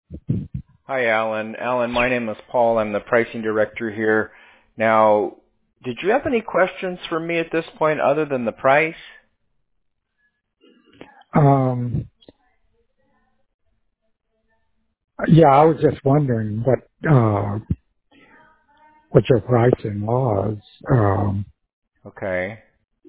Hi, Alan. Alan, my name is Paul. I'm the pricing director here. Now, did you have any questions for me at this point other than the price? Um, yeah, I was just wondering what your pricing was. Okay.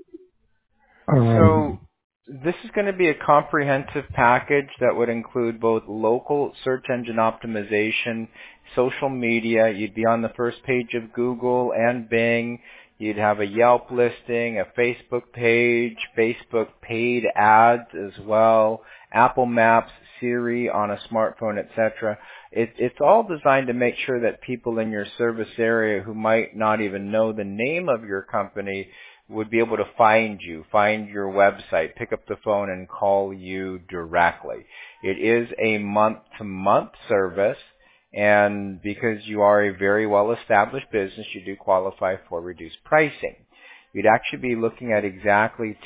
So Um, this is going to be a comprehensive package that would include both local search engine optimization, social media. You'd be on the first page of Google and Bing. You'd have a Yelp listing, a Facebook page, Facebook paid ads as well, Apple Maps, Siri on a smartphone, etc. It's all designed to make sure that people in your service area who might not even know the name of your company would be able to find you, find your website, pick up the phone and call you directly. It is a month-to-month service, and because you are a very well-established business, you do qualify for reduced pricing. You'd actually be looking at exactly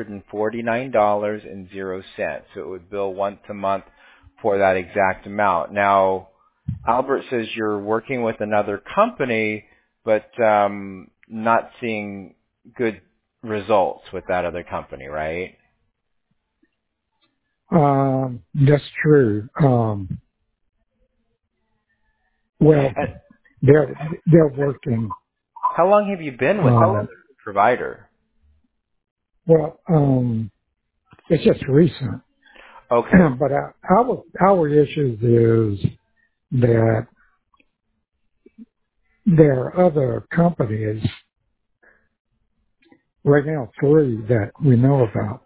$249.00. So it would bill once a month for that exact amount. Now, Albert says you're working with another company, but not seeing good results with that other company, right? that's true. Well, And they're working. how long have you been with this Um, other provider? well, it's just recent, Okay. but our issue is that there are other companies right now, three that we know about,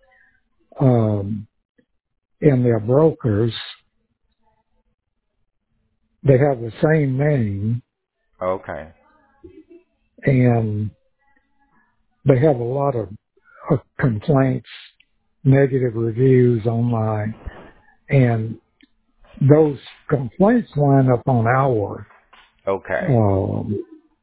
and they're brokers. They have the same name, Okay. and they have a lot of complaints, negative reviews online, and those complaints line up on our. Okay. Um,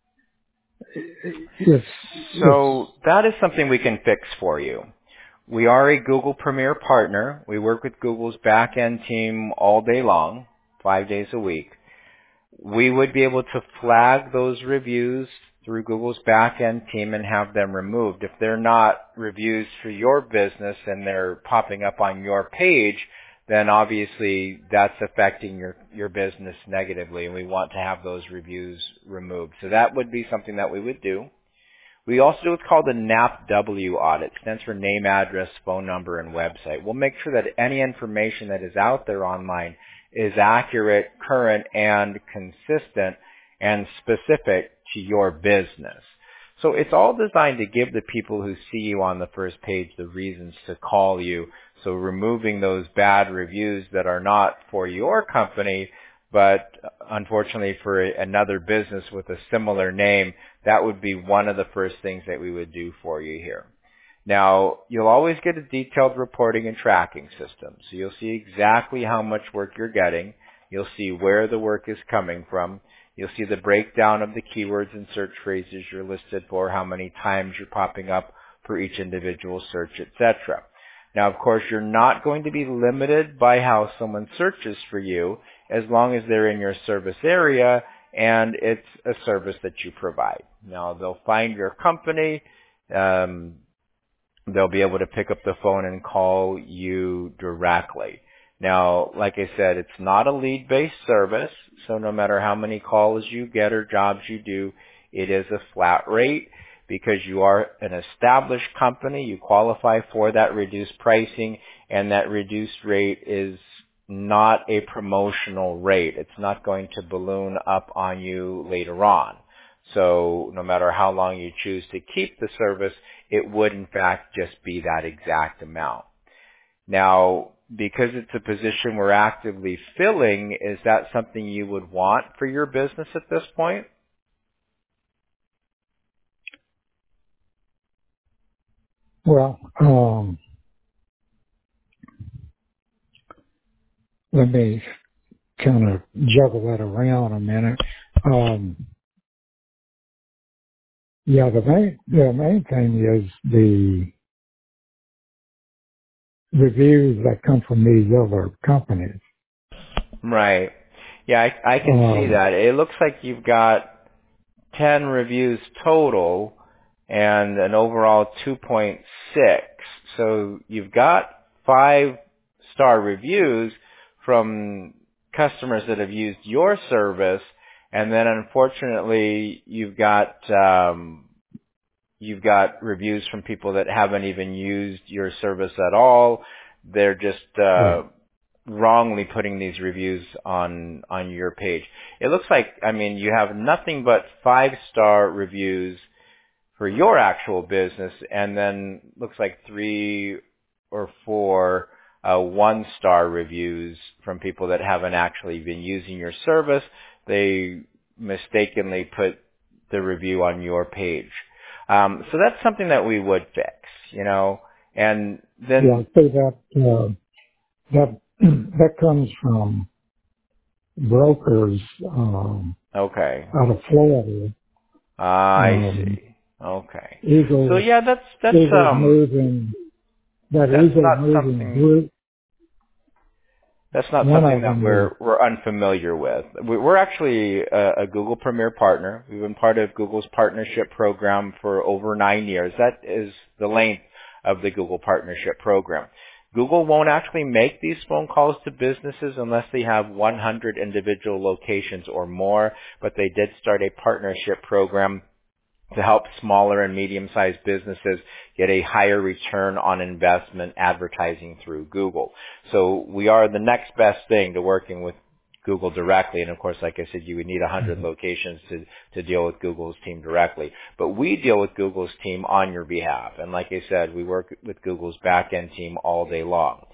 it's So that is something we can fix for you. We are a Google Premier partner. We work with Google's back-end team all day long, 5 days a week. We would be able to flag those reviews through Google's back-end team and have them removed. If they're not reviews for your business and they're popping up on your page, then obviously that's affecting your business negatively, and we want to have those reviews removed. So that would be something that we would do. We also do what's called a NAPW audit. It stands for name, address, phone number, and website. We'll make sure that any information that is out there online is accurate, current, and consistent and specific to your business. So it's all designed to give the people who see you on the first page the reasons to call you. So removing those bad reviews that are not for your company, but unfortunately for another business with a similar name, that would be one of the first things that we would do for you here. Now, you'll always get a detailed reporting and tracking system. So you'll see exactly how much work you're getting. You'll see where the work is coming from. You'll see the breakdown of the keywords and search phrases you're listed for, how many times you're popping up for each individual search, etc. Now, of course, you're not going to be limited by how someone searches for you as long as they're in your service area and it's a service that you provide. Now, they'll find your company. They'll be able to pick up the phone and call you directly. Now, like I said, it's not a lead-based service, so no matter how many calls you get or jobs you do, it is a flat rate. Because you are an established company, you qualify for that reduced pricing, and that reduced rate is not a promotional rate. It's not going to balloon up on you later on. So no matter how long you choose to keep the service, it would in fact just be that exact amount. Now, because it's a position we're actively filling, is that something you would want for your business at this point? well. Let me kind of juggle that around a minute. Um, yeah, the main thing is the reviews that come from these other companies. Right. Yeah, I can see that. It looks like you've got 10 reviews total and an overall 2.6. So you've got 5-star reviews from customers that have used your service, and then unfortunately you've got reviews from people that haven't even used your service at all. They're just wrongly putting these reviews on your page. It looks like, I mean, you have nothing but 5-star reviews for your actual business, and then looks like 3 or 4 1-star reviews from people that haven't actually been using your service. They mistakenly put the review on your page. So that's something that we would fix, you know, and then... Yeah, I'd say that comes from brokers, Okay. out of Florida. I see. Okay. Eagle, So yeah, that's Eagle moving, that that's Eagle not moving something group. that's not One something of that them we're unfamiliar with. We're actually a Google Premier partner. We've been part of Google's partnership program for over 9 years. That is the length of the Google partnership program. Google won't actually make these phone calls to businesses unless they have 100 individual locations or more, but they did start a partnership program to help smaller and medium-sized businesses get a higher return on investment advertising through Google. So we are the next best thing to working with Google directly. And of course, like I said, you would need 100 locations to deal with Google's team directly. But we deal with Google's team on your behalf. And like I said, we work with Google's back-end team all day long.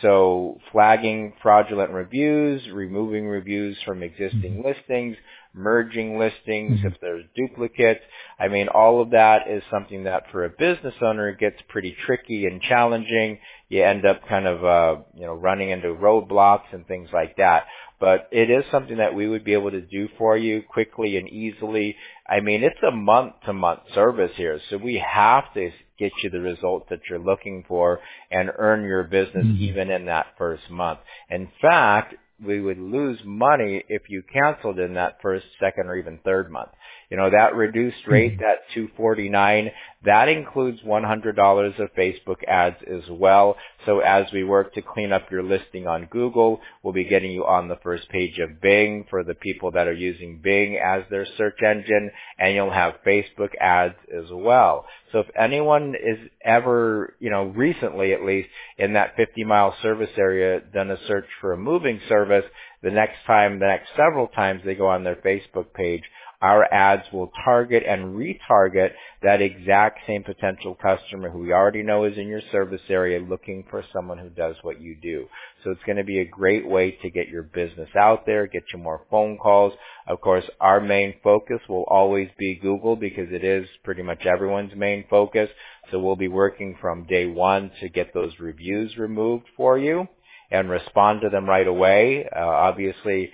So flagging fraudulent reviews, removing reviews from existing listings, merging listings if there's duplicates. I mean, all of that is something that for a business owner gets pretty tricky and challenging. You end up kind of, running into roadblocks and things like that. But it is something that we would be able to do for you quickly and easily. I mean, it's a month-to-month service here, so we have to get you the results that you're looking for and earn your business even in that first month. In fact, we would lose money if you canceled in that first, second, or even third month. You know, that reduced rate, that $249, that includes $100 of Facebook ads as well. So as we work to clean up your listing on Google, we'll be getting you on the first page of Bing for the people that are using Bing as their search engine, and you'll have Facebook ads as well. So if anyone is ever, recently at least, in that 50-mile service area done a search for a moving service, the next several times they go on their Facebook page, our ads will target and retarget that exact same potential customer who we already know is in your service area looking for someone who does what you do. So it's going to be a great way to get your business out there, get you more phone calls. Of course, our main focus will always be Google because it is pretty much everyone's main focus. So we'll be working from day one to get those reviews removed for you and respond to them right away. Obviously,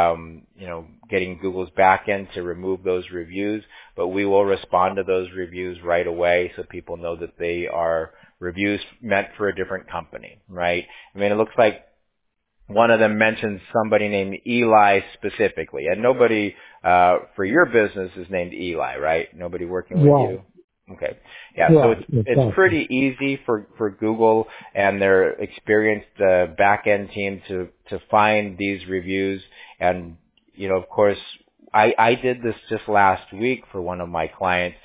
getting Google's back end to remove those reviews, but we will respond to those reviews right away so people know that they are reviews meant for a different company, right? I mean, it looks like one of them mentions somebody named Eli specifically, and nobody for your business is named Eli, right? Nobody working with you? Okay. Yeah, so it's pretty easy for Google and their experienced back-end team to find these reviews. And, of course, I did this just last week for one of my clients.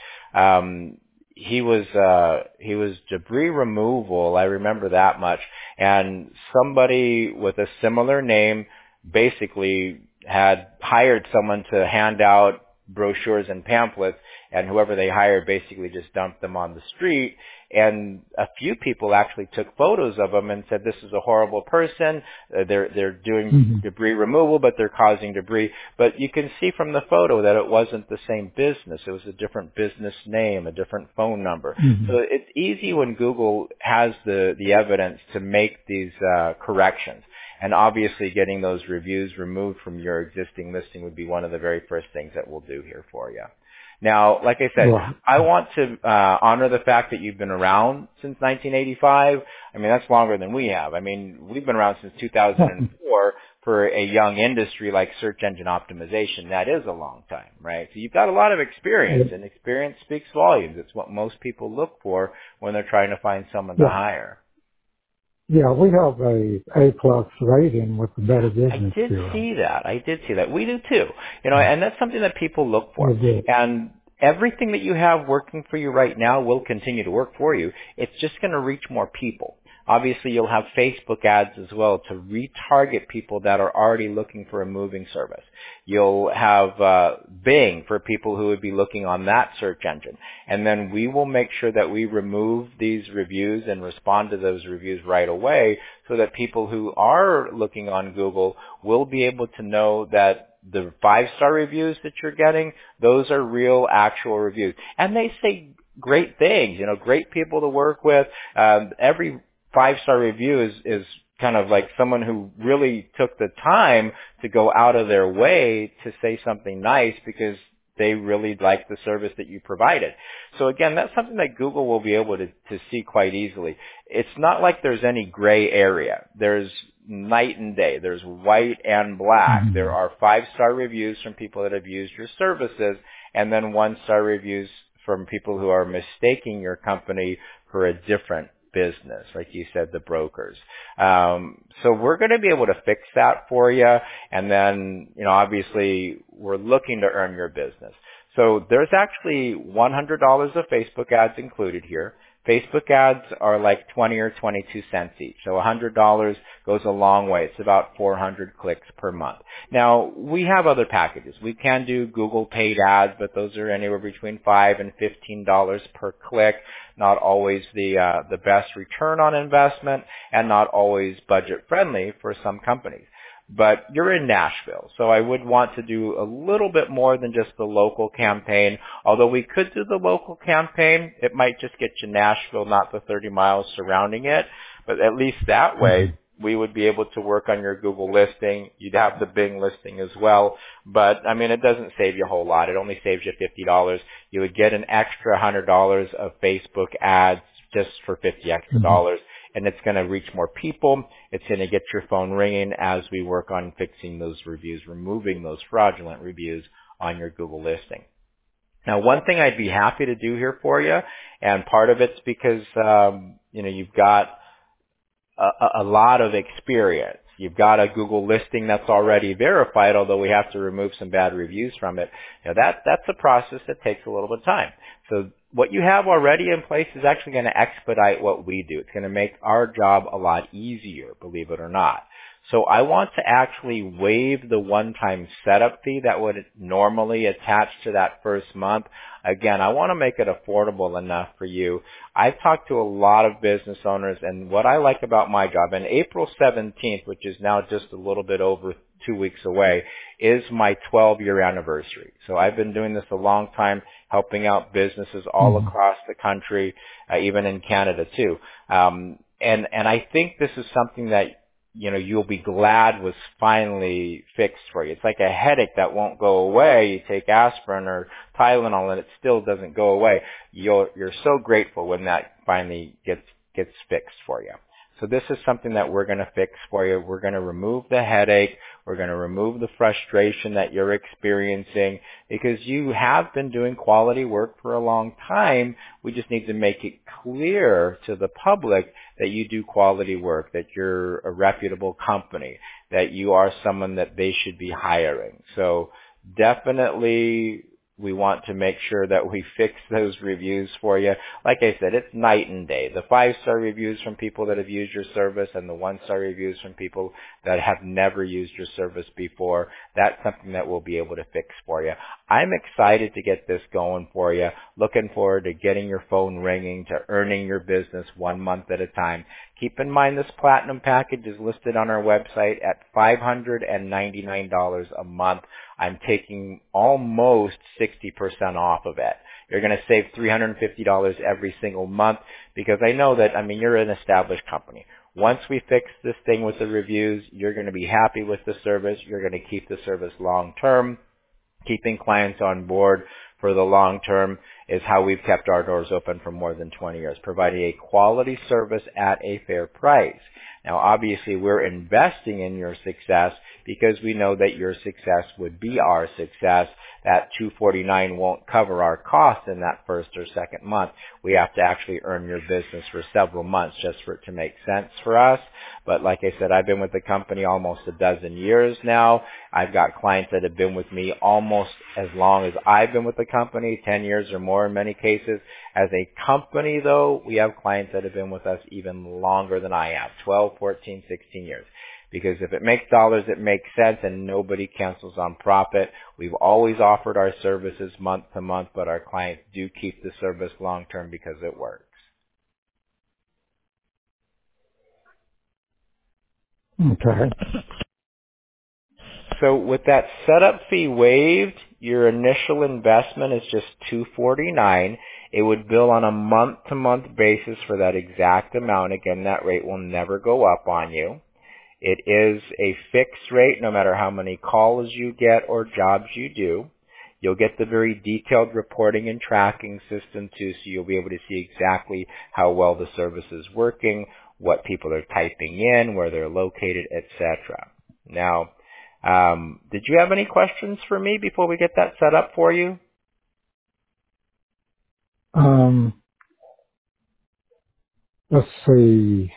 He was debris removal, I remember that much. And somebody with a similar name basically had hired someone to hand out brochures and pamphlets, and whoever they hired basically just dumped them on the street. And a few people actually took photos of them and said, this is a horrible person. They're doing debris removal, but they're causing debris. But you can see from the photo that it wasn't the same business. It was a different business name, a different phone number. So it's easy when Google has the evidence to make these corrections. And obviously getting those reviews removed from your existing listing would be one of the very first things that we'll do here for you. Now, like I said, I want to honor the fact that you've been around since 1985. I mean, that's longer than we have. I mean, we've been around since 2004. for a young industry like search engine optimization, that is a long time, right? So you've got a lot of experience, and experience speaks volumes. It's what most people look for when they're trying to find someone to hire. Yeah, we have a A+ rating with the Better Business Bureau. I did see that. We do too. And that's something that people look for. And everything that you have working for you right now will continue to work for you. It's just going to reach more people. Obviously, you'll have Facebook ads as well to retarget people that are already looking for a moving service. You'll have Bing for people who would be looking on that search engine. And then we will make sure that we remove these reviews and respond to those reviews right away so that people who are looking on Google will be able to know that the 5-star reviews that you're getting, those are real, actual reviews. And they say great things, great people to work with. Every 5-star review is kind of like someone who really took the time to go out of their way to say something nice because they really like the service that you provided. So again, that's something that Google will be able to see quite easily. It's not like there's any gray area. There's night and day. There's white and black. There are 5-star reviews from people that have used your services, and then 1-star reviews from people who are mistaking your company for a different business, like you said, the brokers. So we're going to be able to fix that for you. And then, obviously we're looking to earn your business. So there's actually $100 of Facebook ads included here. Facebook ads are like 20 or 22 cents each. So $100 goes a long way. It's about 400 clicks per month. Now, we have other packages. We can do Google paid ads, but those are anywhere between $5 and $15 per click. Not always the best return on investment and not always budget friendly for some companies. But you're in Nashville, so I would want to do a little bit more than just the local campaign. Although we could do the local campaign, it might just get you Nashville, not the 30 miles surrounding it. But at least that way, we would be able to work on your Google listing. You'd have the Bing listing as well. But, it doesn't save you a whole lot. It only saves you $50. You would get an extra $100 of Facebook ads just for $50 extra dollars. And it's going to reach more people. It's going to get your phone ringing as we work on fixing those reviews, removing those fraudulent reviews on your Google listing. Now, one thing I'd be happy to do here for you, and part of it's because, you've got a lot of experience. You've got a Google listing that's already verified, although we have to remove some bad reviews from it. That's a process that takes a little bit of time. So what you have already in place is actually going to expedite what we do. It's going to make our job a lot easier, believe it or not. So I want to actually waive the one-time setup fee that would normally attach to that first month. Again, I want to make it affordable enough for you. I've talked to a lot of business owners, and what I like about my job, and April 17th, which is now just a little bit over 2 weeks away, is my 12-year anniversary. So I've been doing this a long time, helping out businesses all across the country, even in Canada too. And I think this is something that you'll be glad was finally fixed for you. It's like a headache that won't go away. You take aspirin or Tylenol and it still doesn't go away. You're so grateful when that finally gets fixed for you. So this is something that we're going to fix for you. We're going to remove the headache. We're going to remove the frustration that you're experiencing because you have been doing quality work for a long time. We just need to make it clear to the public that you do quality work, that you're a reputable company, that you are someone that they should be hiring. So definitely we want to make sure that we fix those reviews for you. Like I said, it's night and day. The 5-star reviews from people that have used your service and the 1-star reviews from people that have never used your service before, that's something that we'll be able to fix for you. I'm excited to get this going for you. Looking forward to getting your phone ringing, to earning your business 1 month at a time. Keep in mind this platinum package is listed on our website at $599 a month. I'm taking almost 60% off of it. You're going to save $350 every single month because I know that, you're an established company. Once we fix this thing with the reviews, you're going to be happy with the service. You're going to keep the service long term. Keeping clients on board for the long term is how we've kept our doors open for more than 20 years, providing a quality service at a fair price. Now, obviously, we're investing in your success because we know that your success would be our success. That $249 won't cover our costs in that first or second month. We have to actually earn your business for several months just for it to make sense for us. But like I said, I've been with the company almost a dozen years now. I've got clients that have been with me almost as long as I've been with the company, 10 years or more in many cases. As a company, though, we have clients that have been with us even longer than I have, 12, 14, 16 years. Because if it makes dollars, it makes sense, and nobody cancels on profit. We've always offered our services month to month, but our clients do keep the service long term because it works. Okay. So with that setup fee waived, your initial investment is just $249. It would bill on a month-to-month basis for that exact amount. Again, that rate will never go up on you. It is a fixed rate no matter how many calls you get or jobs you do. You'll get the very detailed reporting and tracking system too, so you'll be able to see exactly how well the service is working, what people are typing in, where they're located, etc. Now, did you have any questions for me before we get that set up for you? Let's see.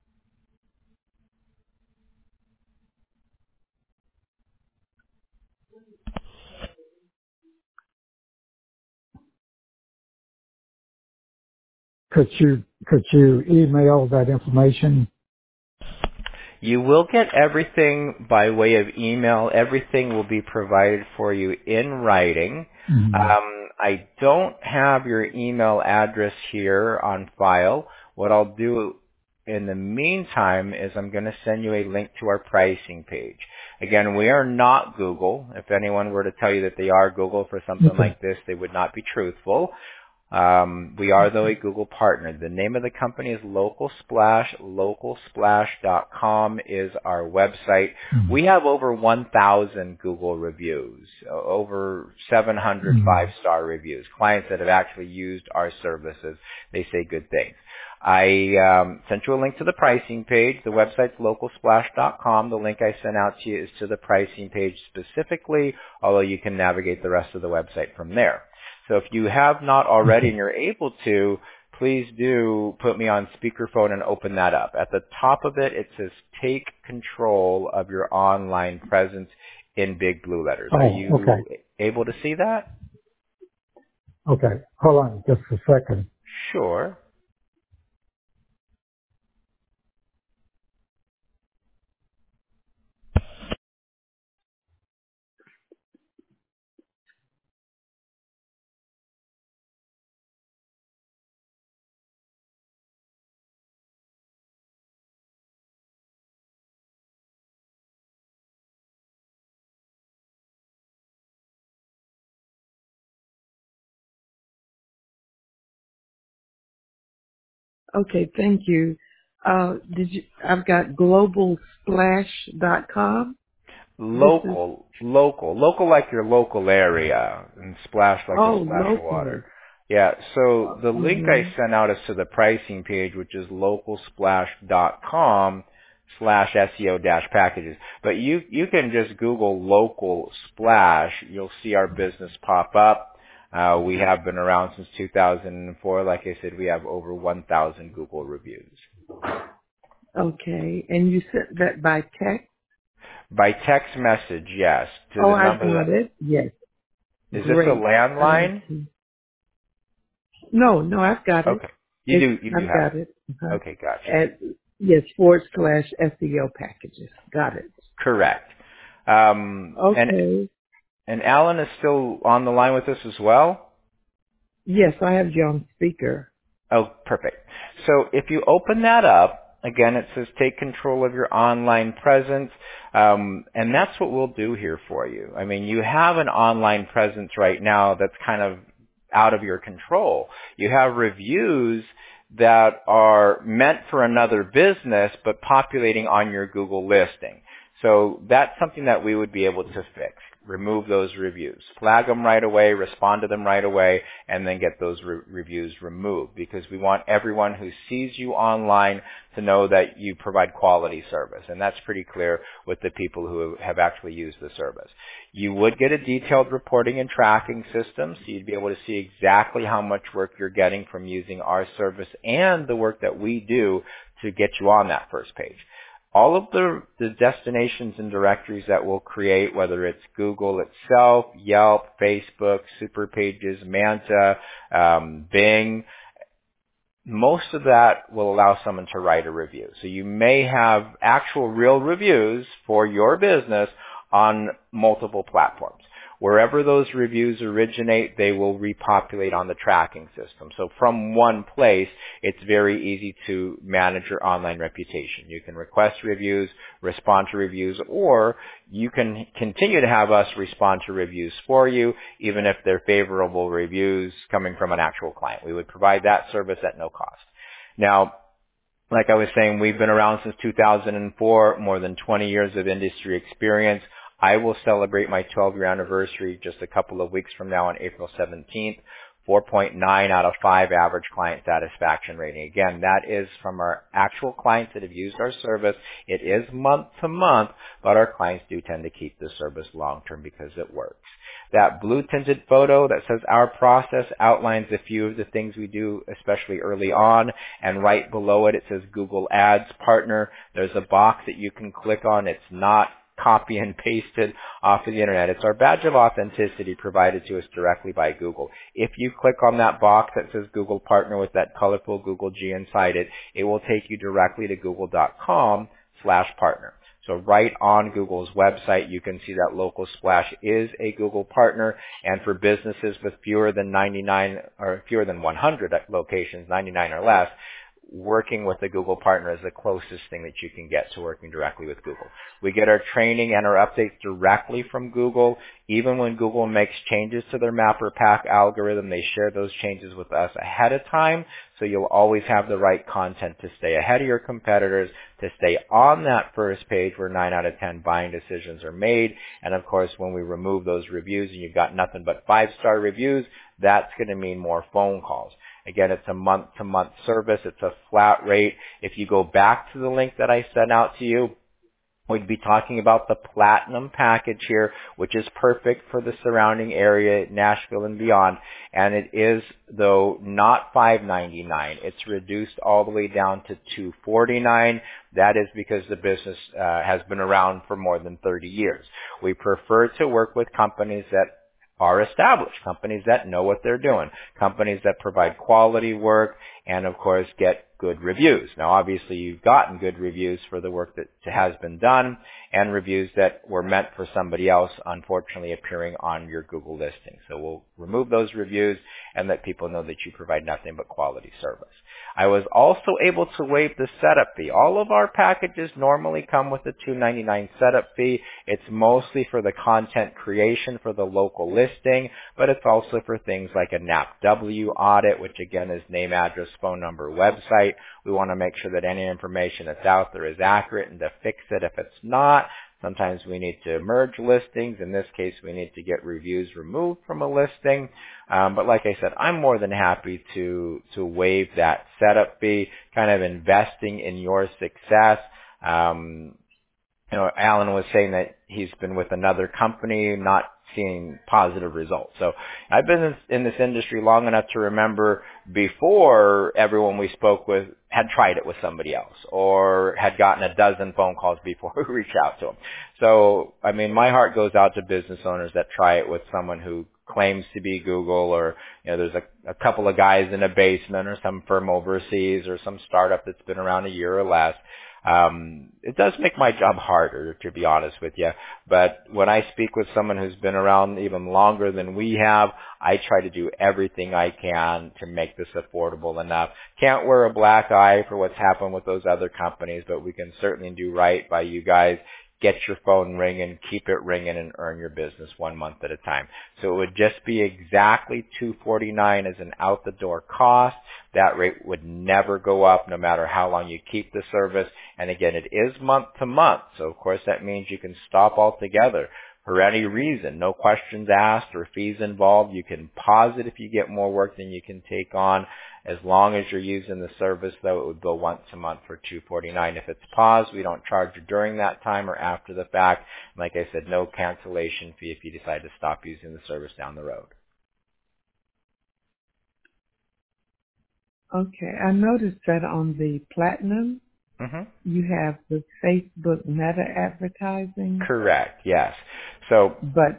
Could you email that information? You will get everything by way of email. Everything will be provided for you in writing. Mm-hmm. I don't have your email address here on file. What I'll do in the meantime is I'm going to send you a link to our pricing page. Again, we are not Google. If anyone were to tell you that they are Google for something Okay. like this, they would not be truthful. We are, though, a Google partner. The name of the company is Local Splash. LocalSplash.com is our website. Mm-hmm. We have over 1,000 Google reviews, over 700 5-star reviews, clients that have actually used our services. They say good things. I sent you a link to the pricing page. The website's localsplash.com. The link I sent out to you is to the pricing page specifically, although you can navigate the rest of the website from there. So if you have not already and you're able to, please do put me on speakerphone and open that up. At the top of it, it says take control of your online presence in big blue letters. Are you okay. able to see that? Okay. Hold on just a second. Sure. Okay, thank you. I've got globalsplash.com. Local like your local area, and splash like a splash of Local. water. Yeah, so the link I Mm-hmm. sent out is to the pricing page, which is localsplash.com/SEO-packages. But you can just Google Local Splash. You'll see our business pop up. We have been around since 2004. Like I said, we have over 1,000 Google reviews. Okay, and you sent that by text? By text message, yes, to Oh, the I number got that... it. Yes, Is this a great. landline? No, I've got it. Okay. You do I've have got it. it. Uh-huh. Okay, gotcha. Yes, /SEO packages. Got it. Correct. Okay. And Alan is still on the line with us as well? Yes, I have you on speaker. Oh, perfect. So if you open that up, again, it says take control of your online presence, and that's what we'll do here for you. I mean, you have an online presence right now that's kind of out of your control. You have reviews that are meant for another business but populating on your Google listing. So that's something that we would be able to fix. remove those reviews. Flag them right away, respond to them right away, and then get those reviews removed, because we want everyone who sees you online to know that you provide quality service. And that's pretty clear with the people who have actually used the service. You would get a detailed reporting and tracking system, so you'd be able to see exactly how much work you're getting from using our service and the work that we do to get you on that first page. All of the destinations and directories that we'll create, whether it's Google itself, Yelp, Facebook, Superpages, Manta, Bing, most of that will allow someone to write a review. So you may have actual real reviews for your business on multiple platforms. Wherever those reviews originate, they will repopulate on the tracking system. So from one place, it's very easy to manage your online reputation. You can request reviews, respond to reviews, or you can continue to have us respond to reviews for you, even if they're favorable reviews coming from an actual client. We would provide that service at no cost. Now, like I was saying, we've been around since 2004, more than 20 years of industry experience. I will celebrate my 12-year anniversary just a couple of weeks from now on April 17th. 4.9 out of 5 average client satisfaction rating. Again, that is from our actual clients that have used our service. It is month to month, but our clients do tend to keep the service long term because it works. That blue tinted photo that says our process outlines a few of the things we do, especially early on, and right below it, it says Google Ads Partner. There's a box that you can click on. It's not copy and pasted off of the internet. It's our badge of authenticity provided to us directly by Google. If you click on that box that says Google Partner with that colorful Google G inside it, it will take you directly to google.com/partner. So right on Google's website, you can see that Local Splash is a Google partner, and for businesses with fewer than 100 locations, 99 or less, working with a Google partner is the closest thing that you can get to working directly with Google. We get our training and our updates directly from Google. Even when Google makes changes to their map or pack algorithm, they share those changes with us ahead of time, so you'll always have the right content to stay ahead of your competitors, to stay on that first page where 9 out of 10 buying decisions are made. And of course, when we remove those reviews and you've got nothing but 5-star reviews, that's going to mean more phone calls. Again, it's a month-to-month service. It's a flat rate. If you go back to the link that I sent out to you, we'd be talking about the Platinum package here, which is perfect for the surrounding area, Nashville and beyond. And it is, though, not $599. It's reduced all the way down to $249. That is because the business has been around for more than 30 years. We prefer to work with companies that are established, companies that know what they're doing, companies that provide quality work, and of course get good reviews. Now obviously you've gotten good reviews for the work that has been done, and reviews that were meant for somebody else unfortunately appearing on your Google listing. So we'll remove those reviews and let people know that you provide nothing but quality service. I was also able to waive the setup fee. All of our packages normally come with a $299 setup fee. It's mostly for the content creation for the local listing, but it's also for things like a NAPW audit, which again is name, address, phone number, website. We want to make sure that any information that's out there is accurate and to fix it if it's not. Sometimes we need to merge listings. In this case, we need to get reviews removed from a listing. But like I said, I'm more than happy to waive that setup fee, kind of investing in your success. Alan was saying that he's been with another company, not seeing positive results. So I've been in this industry long enough to remember before everyone we spoke with had tried it with somebody else or had gotten a dozen phone calls before we reached out to them. So, I mean, my heart goes out to business owners that try it with someone who claims to be Google, or, there's a couple of guys in a basement or some firm overseas or some startup that's been around a year or less. It does make my job harder, to be honest with you. But when I speak with someone who's been around even longer than we have, I try to do everything I can to make this affordable enough. Can't wear a black eye for what's happened with those other companies, but we can certainly do right by you guys. Get your phone ringing, keep it ringing, and earn your business 1 month at a time. So it would just be exactly $249 as an out-the-door cost. That rate would never go up no matter how long you keep the service. And again, it is month to month. So of course that means you can stop altogether for any reason, no questions asked or fees involved, you can pause it if you get more work than you can take on. As long as you're using the service, though, it would go once a month for $249. If it's paused, we don't charge you during that time or after the fact. Like I said, no cancellation fee if you decide to stop using the service down the road. Okay. I noticed that on the Platinum, you have the Facebook Meta advertising. Correct, yes. So,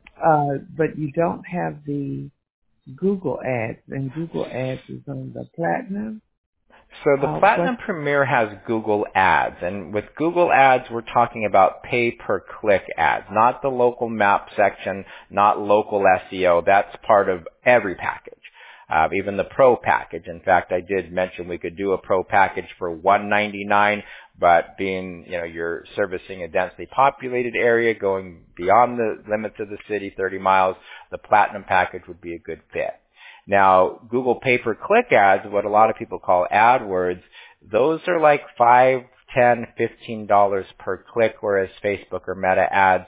but you don't have the Google Ads, and Google Ads is on the Platinum. So the Platinum Premier has Google Ads, and with Google Ads, we're talking about pay-per-click ads, not the local map section, not local SEO. That's part of every package, even the Pro package. In fact, I did mention we could do a Pro package for $199, but being, you're servicing a densely populated area, going beyond the limits of the city, 30 miles, the Platinum package would be a good fit. Now, Google pay-per-click ads, what a lot of people call AdWords, those are like $5, $10, $15 per click, whereas Facebook or Meta ads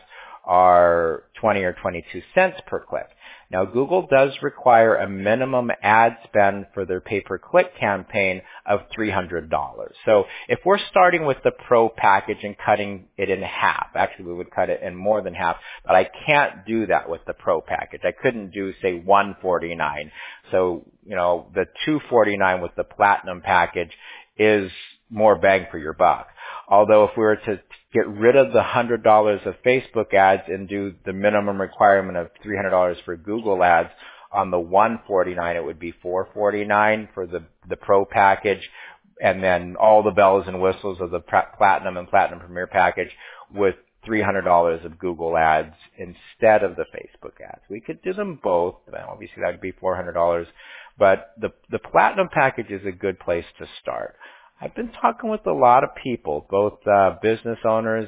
are 20 or 22 cents per click. Now, Google does require a minimum ad spend for their pay-per-click campaign of $300. So if we're starting with the Pro package and cutting it in half, actually we would cut it in more than half, but I can't do that with the Pro package. I couldn't do, say, $149. So, the $249 with the Platinum package is more bang for your buck. Although if we were to get rid of the $100 of Facebook ads and do the minimum requirement of $300 for Google ads, on the $149 it would be $449 for the Pro package, and then all the bells and whistles of the Platinum and Platinum Premier package with $300 of Google ads instead of the Facebook ads. We could do them both. Obviously that would be $400, but the Platinum package is a good place to start. I've been talking with a lot of people, both business owners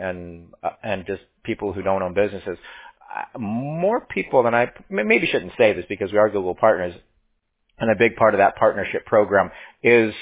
and just people who don't own businesses. More people than I maybe shouldn't say this because we are Google partners, and a big part of that partnership program is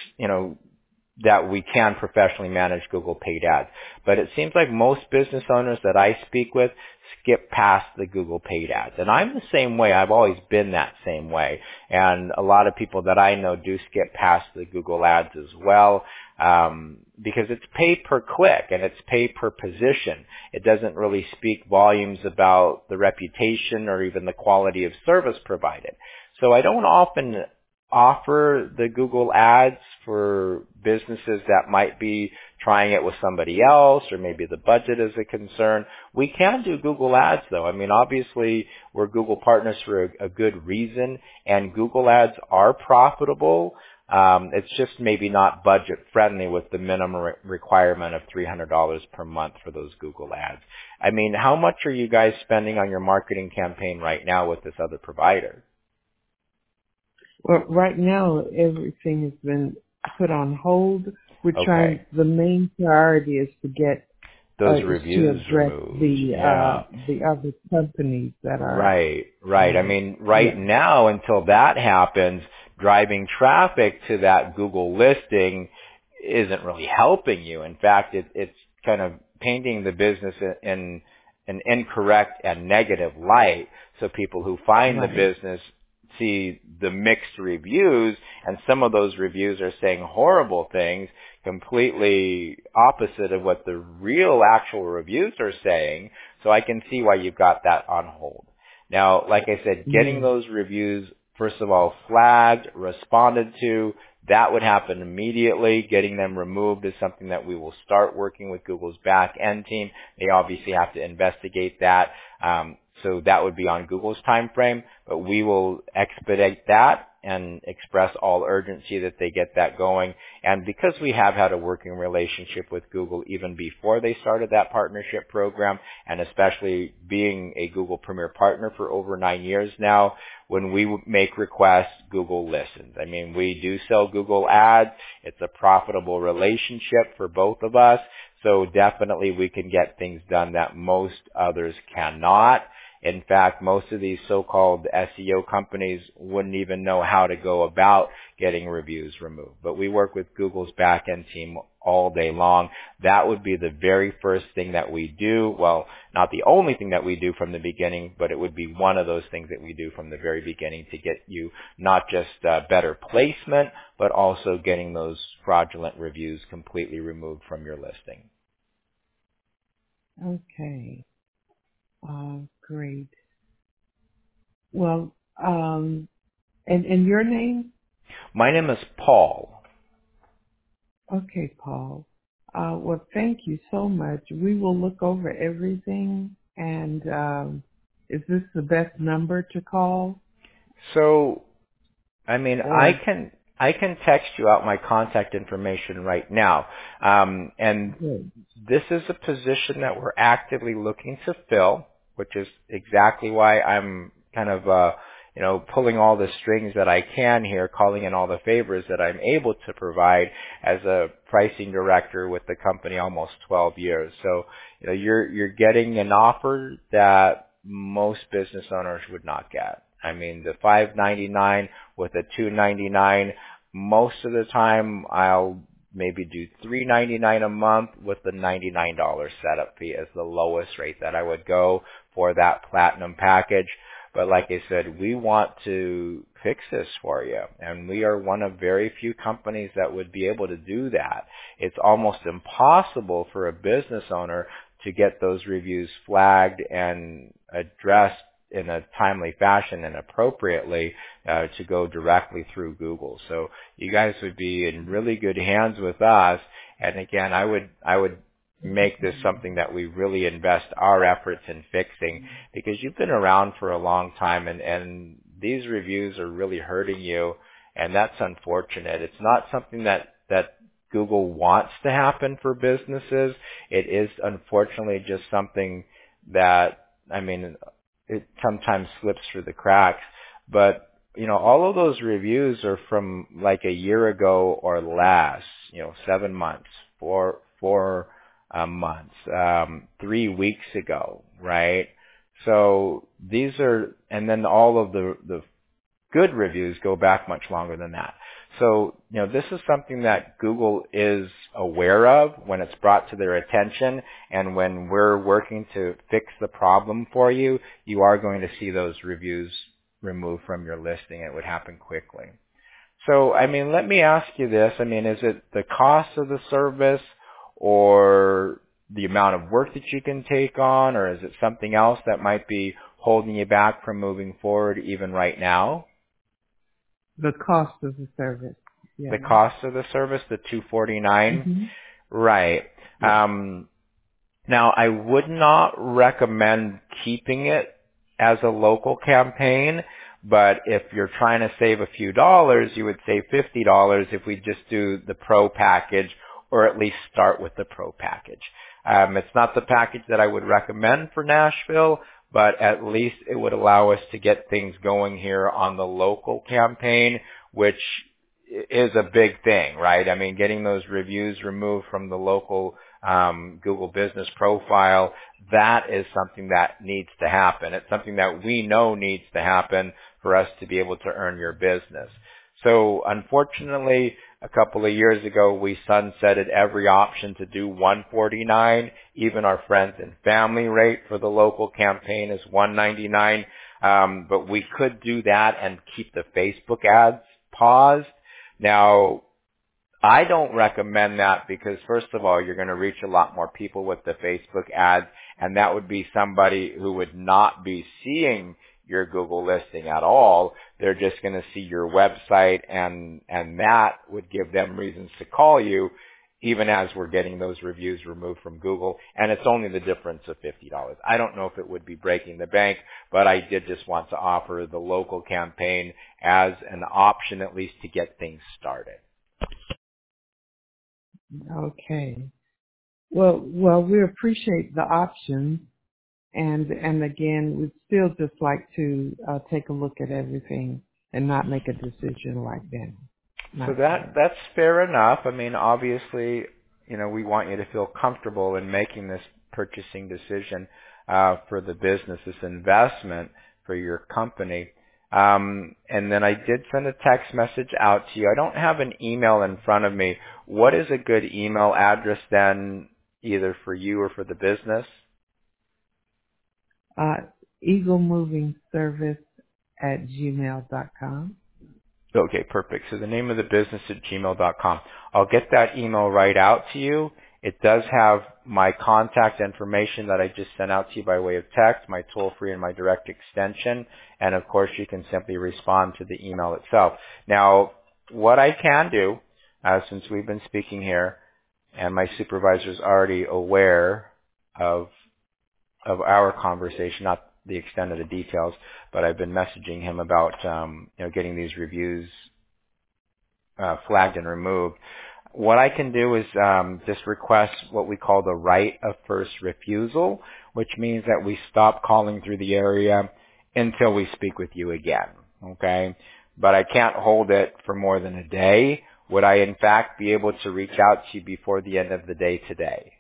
that we can professionally manage Google paid ads. But it seems like most business owners that I speak with skip past the Google paid ads. And I'm the same way. I've always been that same way. And a lot of people that I know do skip past the Google ads as well, because it's pay per click and it's pay per position. It doesn't really speak volumes about the reputation or even the quality of service provided. So I don't often offer the Google ads for businesses that might be trying it with somebody else, or maybe the budget is a concern. We can do Google ads though. I mean, obviously we're Google partners for a good reason, and Google ads are profitable. It's just maybe not budget friendly with the minimum requirement of $300 per month for those Google ads. I mean, how much are you guys spending on your marketing campaign right now with this other provider? Well, right now everything has been put on hold. We're trying. The main priority is to get those reviews to address removed. The other companies that are right. I mean, now until that happens, driving traffic to that Google listing isn't really helping you. In fact, it's kind of painting the business in an incorrect and negative light. So people who find the business see the mixed reviews, and some of those reviews are saying horrible things, completely opposite of what the real actual reviews are saying. So I can see why you've got that on hold. Now, like I said, getting those reviews, first of all, flagged, responded to, that would happen immediately. Getting them removed is something that we will start working with Google's back end team. They obviously have to investigate that. So that would be on Google's time frame, but we will expedite that and express all urgency that they get that going. And because we have had a working relationship with Google even before they started that partnership program, and especially being a Google Premier partner for over 9 years now, when we make requests, Google listens. I mean, we do sell Google ads. It's a profitable relationship for both of us. So definitely we can get things done that most others cannot. In fact, most of these so-called SEO companies wouldn't even know how to go about getting reviews removed. But we work with Google's back-end team all day long. That would be the very first thing that we do. Well, not the only thing that we do from the beginning, but it would be one of those things that we do from the very beginning to get you not just better placement, but also getting those fraudulent reviews completely removed from your listing. Okay. Great. Well, and your name? My name is Paul. Okay, Paul. Well, thank you so much. We will look over everything. And is this the best number to call? So, I mean, I can text you out my contact information right now. And this is a position that we're actively looking to fill, which is exactly why I'm kind of, pulling all the strings that I can here, calling in all the favors that I'm able to provide as a pricing director with the company almost 12 years. So, you're getting an offer that most business owners would not get. I mean, the $5.99 with a $2.99, most of the time I'll maybe do $3.99 a month with the $99 setup fee as the lowest rate that I would go for that platinum package. But like I said, we want to fix this for you, and we are one of very few companies that would be able to do that. It's almost impossible for a business owner to get those reviews flagged and addressed in a timely fashion and appropriately to go directly through Google. So you guys would be in really good hands with us. And again, I would make this something that we really invest our efforts in fixing, because you've been around for a long time and these reviews are really hurting you, and that's unfortunate. It's not something that Google wants to happen for businesses. It is unfortunately just something that, it sometimes slips through the cracks. But, all of those reviews are from like a year ago or less, 7 months, four months, 3 weeks ago, right? So these are, and then all of the good reviews go back much longer than that. So, this is something that Google is aware of when it's brought to their attention, and when we're working to fix the problem for you, you are going to see those reviews removed from your listing. It would happen quickly. So, let me ask you this. Is it the cost of the service or the amount of work that you can take on, or is it something else that might be holding you back from moving forward even right now? The cost of the service. Yeah. The cost of the service, the $249, Mm-hmm. Right. Yeah. Now, I would not recommend keeping it as a local campaign, but if you're trying to save a few dollars, you would save $50 if we just do the Pro package, or at least start with the Pro package. It's not the package that I would recommend for Nashville, but at least it would allow us to get things going here on the local campaign, which is a big thing, right? Getting those reviews removed from the local Google business profile, that is something that needs to happen. It's something that we know needs to happen for us to be able to earn your business. So unfortunately, a couple of years ago, we sunsetted every option to do $149. Even our friends and family rate for the local campaign is $199. But we could do that and keep the Facebook ads paused. Now, I don't recommend that because, first of all, you're going to reach a lot more people with the Facebook ads, and that would be somebody who would not be seeing your Google listing at all. They're just going to see your website, and that would give them reasons to call you, even as we're getting those reviews removed from Google. And it's only the difference of $50. I don't know if it would be breaking the bank, but I did just want to offer the local campaign as an option, at least to get things started. Okay. Well, we appreciate the option, and again, we'd still just like to take a look at everything and not make a decision right then. So that's fair enough. Obviously, we want you to feel comfortable in making this purchasing decision for the business, this investment for your company. And then I did send a text message out to you. I don't have an email in front of me. What is a good email address then, either for you or for the business? Eagle Moving Service at gmail.com. Okay, perfect. So the name of the business at gmail.com. I'll get that email right out to you. It does have my contact information that I just sent out to you by way of text, my toll-free and my direct extension, and of course you can simply respond to the email itself. Now, what I can do, since we've been speaking here, and my supervisor's already aware of our conversation, not the extent of the details, but I've been messaging him about getting these reviews flagged and removed. What I can do is just request what we call the right of first refusal, which means that we stop calling through the area until we speak with you again. Okay? But I can't hold it for more than a day. Would I in fact be able to reach out to you before the end of the day today?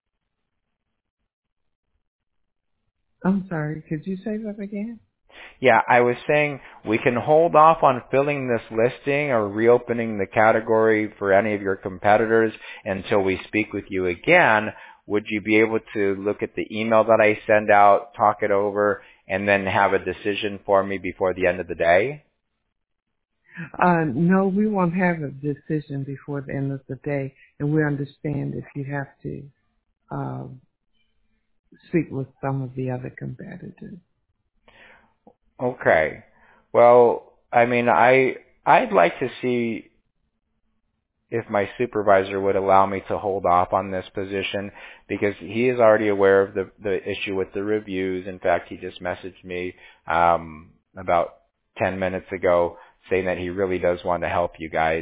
I'm sorry, could you say that again? Yeah, I was saying we can hold off on filling this listing or reopening the category for any of your competitors until we speak with you again. Would you be able to look at the email that I send out, talk it over, and then have a decision for me before the end of the day? No, we won't have a decision before the end of the day, and we understand if you have to speak with some of the other competitors. Okay. Well, I mean, I'd like to see if my supervisor would allow me to hold off on this position, because he is already aware of the issue with the reviews. In fact, he just messaged me about 10 minutes ago saying that he really does want to help you guys.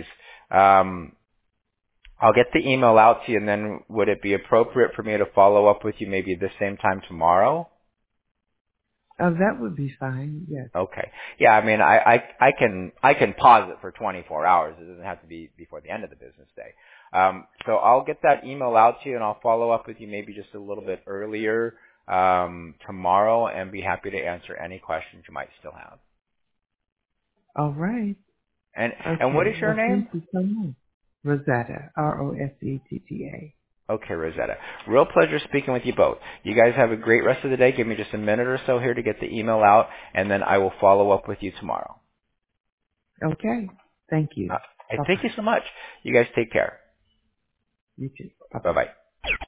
I'll get the email out to you, and then would it be appropriate for me to follow up with you maybe the same time tomorrow? That would be fine, yes. Okay. Yeah, I mean, I can pause it for 24 hours. It doesn't have to be before the end of the business day. So I'll get that email out to you, and I'll follow up with you maybe just a little bit earlier tomorrow, and be happy to answer any questions you might still have. All right. And what is Okay. your Well, name? thank you so much. Rosetta, Rosetta. Okay, Rosetta. Real pleasure speaking with you both. You guys have a great rest of the day. Give me just a minute or so here to get the email out, and then I will follow up with you tomorrow. Okay. Thank you. Thank you so much. You guys take care. You too. Bye-bye. Bye-bye.